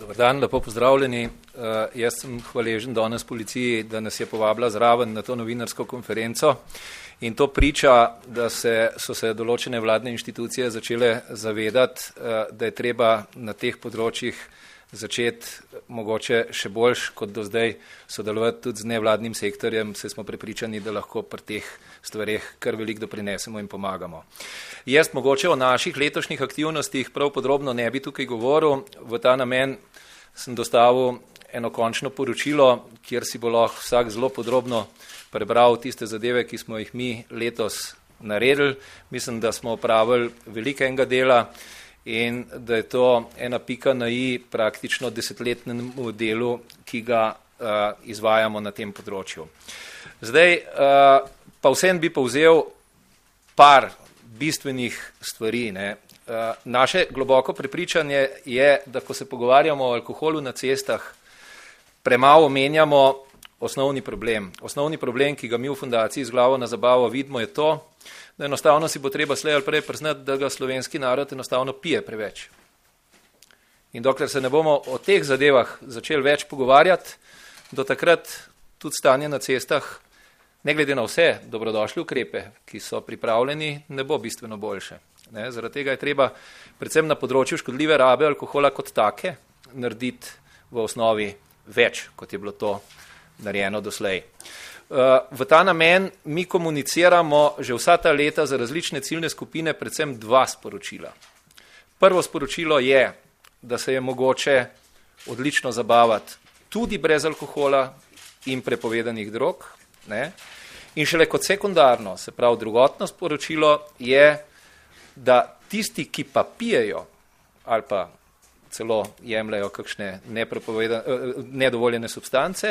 Dobar dan, lepo pozdravljeni. Jaz sem hvaležen danes policiji, da nas je povabila zraven na to novinarsko konferenco in to priča, da so se določene vladne inštitucije začele zavedati, da je treba na teh področjih začeti mogoče še boljš kot do zdaj sodelovati tudi z nevladnim sektorjem, saj smo prepričani, da lahko pri teh stvareh kar veliko doprinesemo in pomagamo. Jaz mogoče o naših letošnjih aktivnostih prav podrobno ne bi tukaj govoril, v ta namen sem dostavil eno končno poročilo, kjer si bo lahko vsak zelo podrobno prebral tiste zadeve, ki smo jih mi letos naredili. Mislim, da smo opravili velikega dela in da je to ena pika na i praktično desetletnemu delu, ki ga izvajamo na tem področju. Zdaj pa vsem bi povzel par bistvenih stvari. Naše globoko prepričanje je, da ko se pogovarjamo o alkoholu na cestah, premalo omenjamo osnovni problem. Osnovni problem, ki ga mi v fundaciji z glavo na zabavo vidimo, je to, da enostavno si bo treba slej ali prej priznati, da ga slovenski narod enostavno pije preveč. In dokler se ne bomo o teh zadevah začeli več pogovarjati, do takrat tudi stanje na cestah, ne glede na vse dobrodošle ukrepe, ki so pripravljeni, ne bo bistveno boljše. Zaradi tega je treba predvsem na področju škodljive rabe alkohola kot take narediti v osnovi več, kot je bilo to narejeno doslej. V ta namen mi komuniciramo že vsa ta leta za različne ciljne skupine predvsem dva sporočila. Prvo sporočilo je, da se je mogoče odlično zabavati tudi brez alkohola in prepovedanih drog. In šele kot sekundarno, se pravi drugotno sporočilo je, da tisti, ki pa pijejo ali pa celo jemljajo kakšne nedovoljene substance,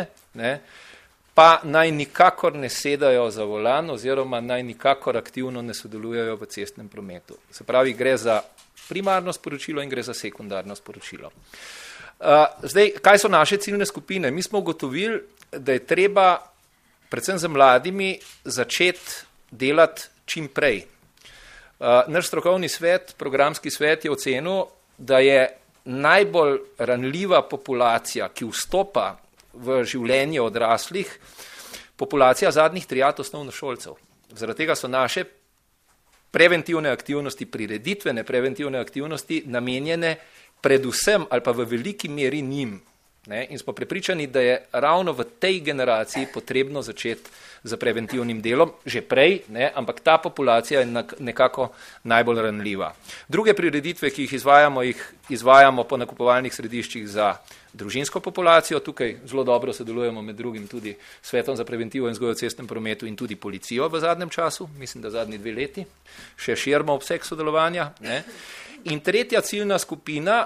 pa naj nikakor ne sedajo za volan oziroma naj nikakor aktivno ne sodelujejo v cestnem prometu. Se pravi, gre za primarno sporočilo in gre za sekundarno sporočilo. Zdaj, kaj so naše ciljne skupine? Mi smo ugotovili, da je treba predvsem za mladimi začeti delati čim prej. Naš strokovni svet, programski svet je ocenil, da je najbolj ranljiva populacija, ki vstopa v življenje odraslih, populacija zadnjih triad osnovnošolcev. Zaradi tega so naše preventivne aktivnosti, prireditvene preventivne aktivnosti namenjene predvsem ali pa v veliki meri njim. In smo prepričani, da je ravno v tej generaciji potrebno začeti z preventivnim delom, že prej, ampak ta populacija je nekako najbolj ranljiva. Druge prireditve, ki jih izvajamo po nakupovalnih središčih za družinsko populacijo, tukaj zelo dobro sodelujemo med drugim tudi Svetom za preventivo in vzgojo v cestnem prometu in tudi policijo v zadnjem času, mislim, da zadnji 2 leti, še širimo obseg sodelovanja. In tretja ciljna skupina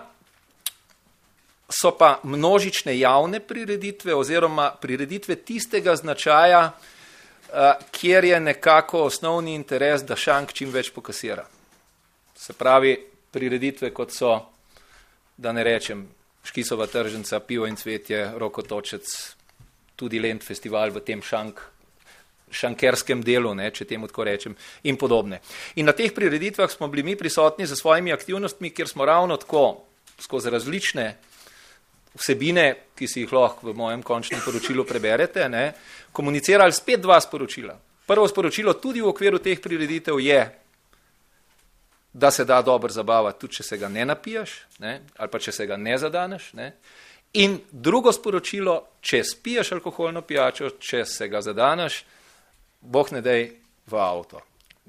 so pa množične javne prireditve oziroma prireditve tistega značaja, kjer je nekako osnovni interes, da šank čim več pokasira. Se pravi, prireditve kot so, da ne rečem, Škisova tržnica, Pivo in cvetje, Rokotočec, tudi Lent festival v tem šankerskem delu, če temu tako rečem, in podobne. In na teh prireditvah smo bili mi prisotni za svojimi aktivnostmi, kjer smo ravno tako skozi različne vsebine, ki si jih lahko v mojem končnem poročilu preberete, komunicirali spet 2 sporočila. Prvo sporočilo tudi v okviru teh prireditev je, da se da dobro zabavati, tudi če se ga ne napijaš, ali pa če se ga ne zadaneš. In drugo sporočilo, če spiješ alkoholno pijačo, če se ga zadaneš, boh ne dej v avto.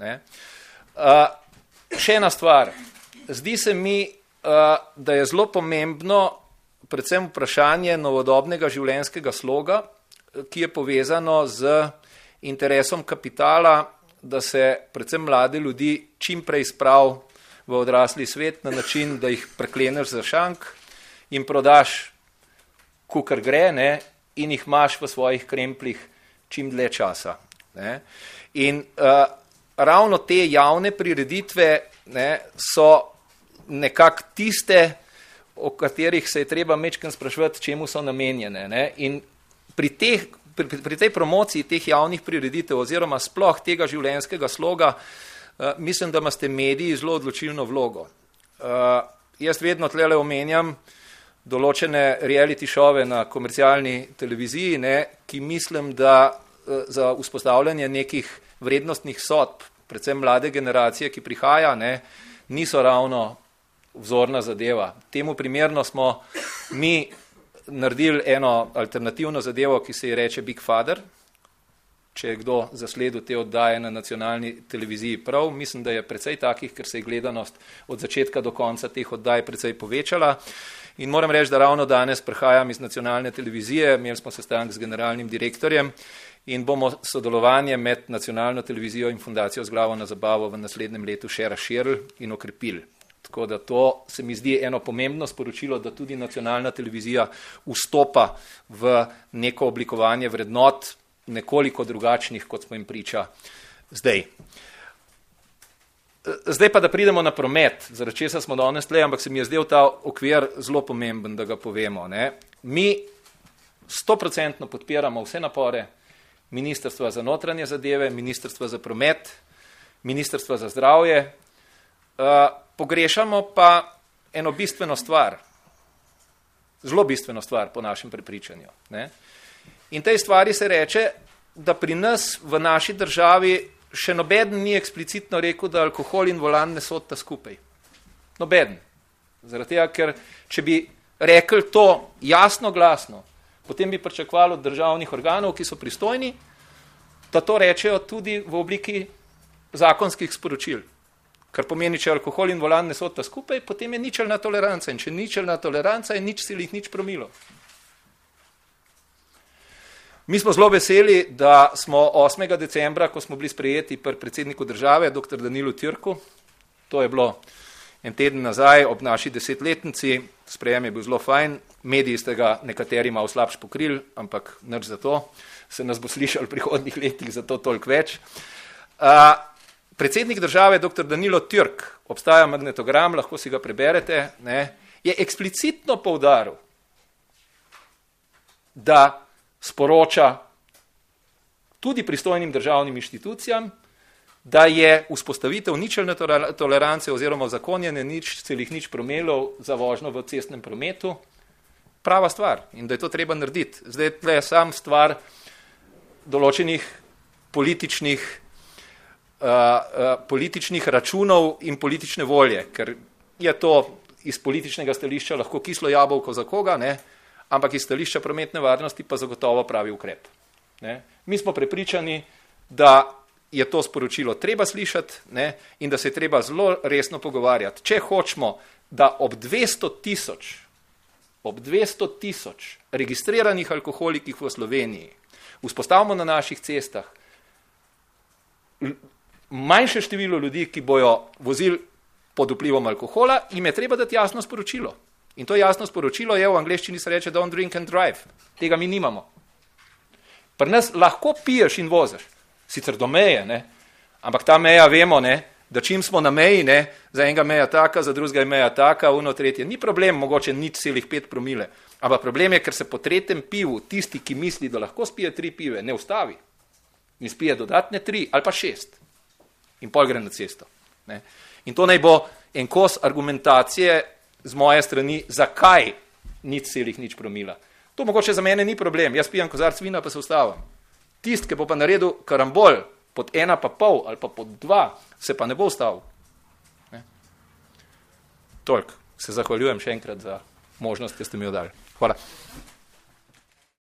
Še ena stvar. Zdi se mi, da je zelo pomembno predvsem vprašanje novodobnega življenjskega sloga, ki je povezano z interesom kapitala, da se predvsem mlade ljudi čim prej spravi v odrasli svet na način, da jih prekleneš za šank in prodaš, kakor gre, in jih imaš v svojih krempljih čim dlje časa. In ravno te javne prireditve so nekako tiste, o katerih se je treba majčkeno spraševati, čemu so namenjene. In pri tej promociji teh javnih prireditev oziroma sploh tega življenjskega sloga, mislim, da imate mediji zelo odločilno vlogo. Jaz vedno tlele omenjam, določene reality šove na komercialni televiziji, ne, ki mislim, da za vzpostavljanje nekih vrednostnih sodb, predvsem mlade generacije, ki prihaja, ne, niso ravno vzorna zadeva. Temu primerno smo mi naredili eno alternativno zadevo, ki se ji reče Big Father. Če je kdo zasledil te oddaje na nacionalni televiziji prav, mislim, da je precej takih, ker se je gledanost od začetka do konca teh oddaj precej povečala. In moram reči, da ravno danes prihajam iz nacionalne televizije, imeli smo sestanek z generalnim direktorjem in bomo sodelovanje med nacionalno televizijo in fundacijo Z glavo na zabavo v naslednjem letu še razširili in okrepili. Tako da to se mi zdi eno pomembno sporočilo, da tudi nacionalna televizija vstopa v neko oblikovanje vrednot, nekoliko drugačnih, kot smo jim priča zdaj. Zdaj pa, da pridemo na promet, zaradi česa smo danes tle, ampak se mi je zdel ta okvir zelo pomemben, da ga povemo. Ne? Mi 100% podpiramo vse napore Ministrstva za notranje zadeve, Ministrstva za promet, Ministrstva za zdravje, pogrešamo pa eno bistveno stvar, zelo bistveno stvar po našem prepričanju. Ne? In tej stvari se reče, da pri nas v naši državi še nobeden ni eksplicitno rekel, da alkohol in volan ne sodita skupaj. Nobeden. Zaradi tega, ker če bi rekli to jasno, glasno, potem bi pričakovali od državnih organov, ki so pristojni, da to rečejo tudi v obliki zakonskih sporočil. Kar pomeni, če alkohol in volan ne sodita skupaj, potem je ničelna toleranca. In če ničelna toleranca, je 0,0 promilov. Mi smo zelo veseli, da smo 8. decembra, ko smo bili sprejeti pri predsedniku države, dr. Danilu Türku, to je bilo en teden nazaj ob naši 10-letnici, sprejem je bil zelo fajn, mediji ste ga nekateri malo slabš pokrili, ampak nič za to, se nas bo slišal v prihodnjih letih, zato toliko več. Predsednik države, dr. Danilo Türk, obstaja magnetogram, lahko si ga preberete, ne, je eksplicitno poudaril, da sporoča tudi pristojnim državnim inštitucijam, da je vzpostavitev ničelne tolerance oziroma zakonjene 0,0 promilov za vožnjo v cestnem prometu prava stvar in da je to treba narediti. Zdaj tle je sam stvar določenih političnih računov in politične volje, ker je to iz političnega stališča lahko kislo jabolko za koga, ne? Ampak iz stališča prometne varnosti pa zagotovo pravi ukrep. Ne? Mi smo prepričani, da je to sporočilo treba slišati, ne? In da se je treba zelo resno pogovarjati. Če hočemo, da ob 200 tisoč registriranih alkoholikih v Sloveniji vzpostavimo na naših cestah manjše število ljudi, ki bojo vozili pod vplivom alkohola, jim je treba dati jasno sporočilo. In to jasno sporočilo je, v angleščini se reče don't drink and drive. Tega mi nimamo. Pri nas lahko piješ in voziš, sicer do meje, ne? Ampak ta meja vemo, ne? Da čim smo na meji, ne? Za enega meja taka, za drugega je meja taka, uno tretje. Ni problem, mogoče 0,5 promile. Ampak problem je, ker se po tretjem pivu tisti, ki misli, da lahko spije 3 pive, ne ustavi. In spije dodatne 3 ali pa 6. In pol gre na cesto. Ne? In to naj bo en kos argumentacije z moje strani, zakaj 0,0 promila. To mogoče za mene ni problem, jaz pijem kozarc vina, pa se ustavim. Tist, ki bo pa naredil karambol pod 1,5 ali pa pod 2, se pa ne bo ustavil. Ne? Toliko. Se zahvaljujem še enkrat za možnost, ki ste mi jo dali. Hvala.